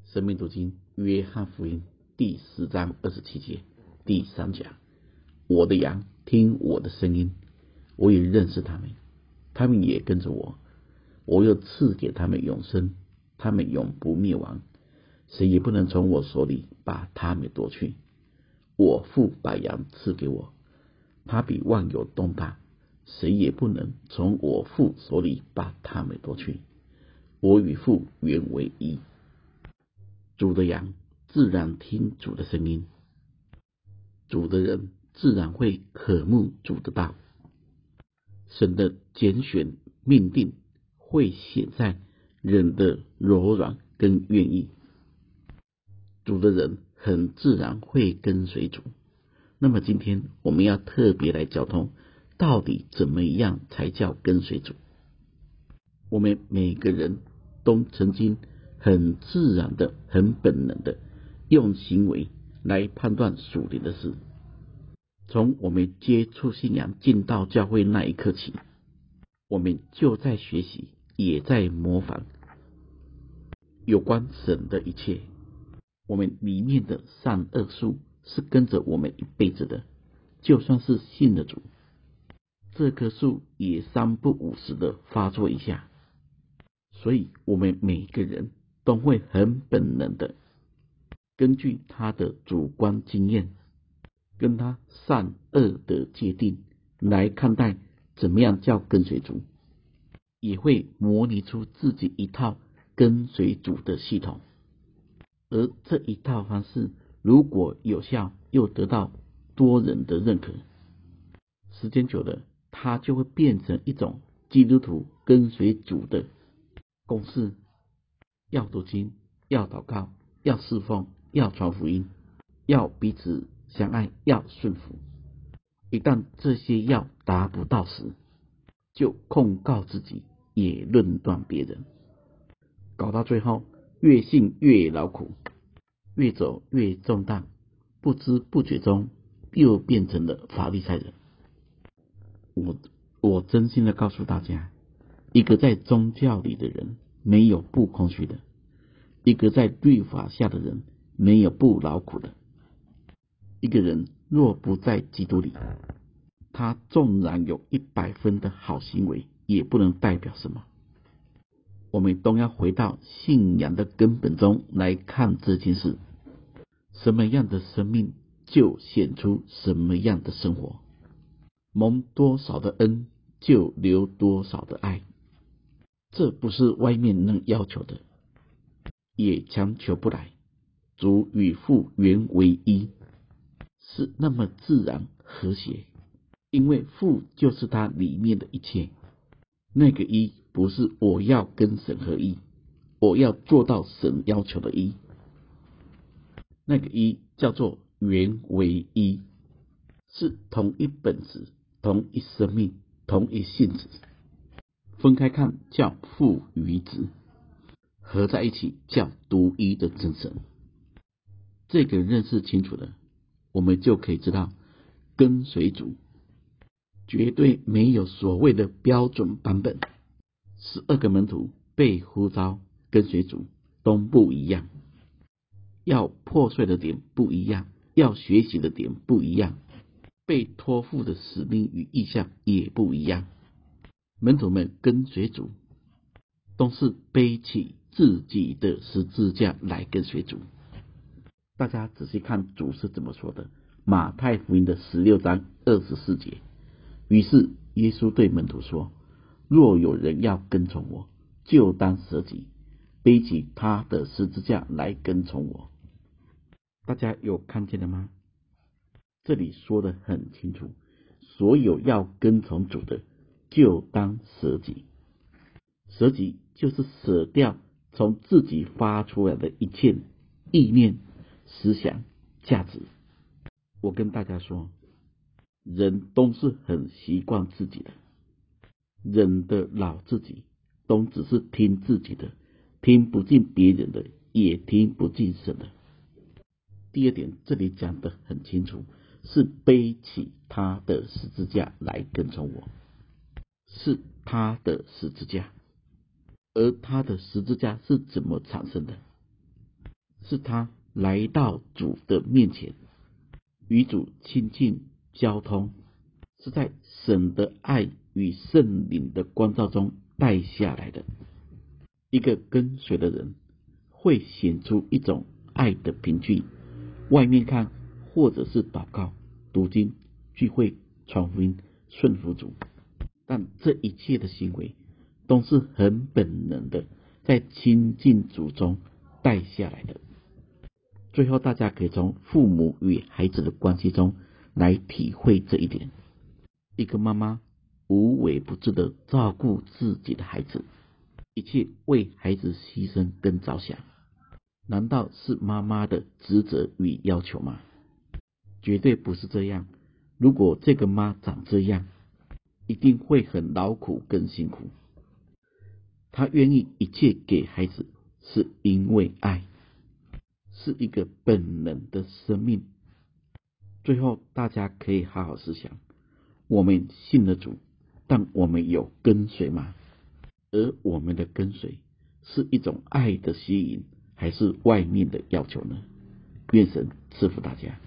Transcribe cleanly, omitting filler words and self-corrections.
生命读经约翰福音第10章27节第3讲，我的羊听我的声音，我也认识他们，他们也跟着我，我又赐给他们永生，他们永不灭亡，谁也不能从我手里把他们夺去。我父把羊赐给我，他比万有东大，谁也不能从我父手里把他们夺去。我与父原为一。主的羊自然听主的声音，主的人自然会渴慕主的道。神的拣选命定会显在人的柔软跟愿意，主的人很自然会跟随主。那么今天我们要特别来交通，到底怎么样才叫跟随主？我们每个人都曾经很自然的、很本能的用行为来判断属灵的事。从我们接触信仰进到教会那一刻起，我们就在学习，也在模仿有关神的一切。我们里面的善恶树是跟着我们一辈子的，就算是信了主，这棵树也3不5时的发作一下。所以我们每个人都会很本能的根据他的主观经验跟他善恶的界定来看待怎么样叫跟随主，也会模拟出自己一套跟随主的系统。而这一套方式如果有效又得到多人的认可，时间久了它就会变成一种基督徒跟随主的公式，要读经，要祷告，要侍奉，要传福音，要彼此相爱，要顺服。一旦这些要达不到时，就控告自己，也论断别人，搞到最后越信越劳苦，越走越重担，不知不觉中又变成了法利赛人。我真心的告诉大家，一个在宗教里的人没有不空虚的，一个在律法下的人没有不劳苦的。一个人若不在基督里，他纵然有100分的好行为，也不能代表什么。我们都要回到信仰的根本中来看这件事，什么样的生命就显出什么样的生活，蒙多少的恩就流多少的爱。这不是外面能要求的，也强求不来。主与父原为一，是那么自然和谐，因为父就是他里面的一切。那个一不是我要跟神合一，我要做到神要求的一，那个一叫做原为一，是同一本质，同一生命，同一性质。分开看叫父与子，合在一起叫独一的真神。这个认识清楚了，我们就可以知道，跟随主绝对没有所谓的标准版本。12个门徒被呼召跟随主都不一样，要破碎的点不一样，要学习的点不一样，被托付的使命与意向也不一样。门徒们跟随主都是背起自己的十字架来跟随主。大家仔细看主是怎么说的，马太福音的16章24节。于是耶稣对门徒说，若有人要跟从我，就当舍己，背起他的十字架来跟从我。大家有看见了吗？这里说得很清楚，所有要跟从主的，就当舍己。舍己就是舍掉从自己发出来的一切意念、思想、价值。我跟大家说，人都是很习惯自己的，人的老自己都只是听自己的，听不进别人的，也听不进神的。第二点，这里讲得很清楚，是背起他的十字架来跟从我，是他的十字架。而他的十字架是怎么产生的？ 是他来到主的面前，与主亲近交通，是在神的爱与圣灵的光照中带下来的。一个跟随的人会显出一种爱的凭据，外面看或者是祷告、读经、聚会、传福音、顺服主，但这一切的行为都是很本能的，在亲近主中带下来的。最后，大家可以从父母与孩子的关系中来体会这一点。一个妈妈无微不至的照顾自己的孩子，一切为孩子牺牲跟着想，难道是妈妈的职责与要求吗？绝对不是这样。如果这个妈长这样，一定会很劳苦跟辛苦。她愿意一切给孩子，是因为爱，是一个本能的生命。最后，大家可以好好思想，我们信了主，但我们有跟随吗？而我们的跟随是一种爱的吸引，还是外面的要求呢？愿神赐福大家。